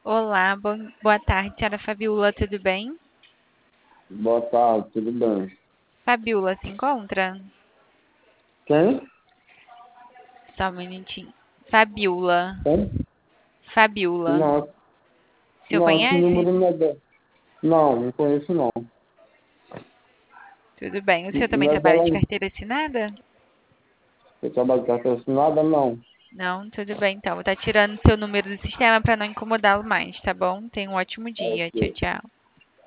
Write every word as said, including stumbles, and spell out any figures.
Olá, bom- boa tarde, senhora Fabiola, tudo bem? Boa tarde, tudo bem? Fabiola, se encontra? Quem? Só um minutinho. Fabiola, Quem? Fabiola, Não, o senhor não, esse conhece? número não é dela. Não, não conheço não. Tudo bem. O senhor também Não é trabalha dela, de não. carteira assinada? Eu trabalho com carteira assinada, não. Não, tudo bem, então. Vou estar tirando seu número do sistema para não incomodá-lo mais, tá bom? Tenha um ótimo dia. Ok. Tchau, tchau.